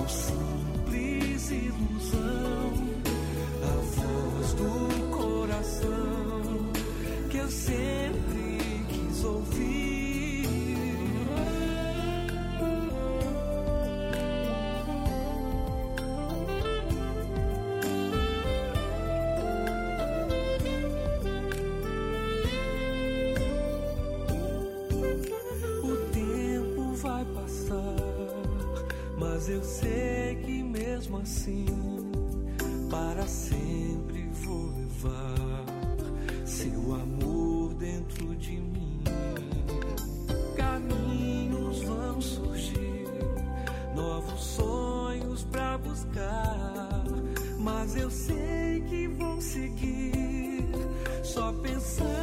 ou simples ilusão, a voz do coração que eu sempre quis ouvir. Mas eu sei que mesmo assim, para sempre vou levar seu amor dentro de mim. Caminhos vão surgir, novos sonhos pra buscar, mas eu sei que vou seguir, só pensar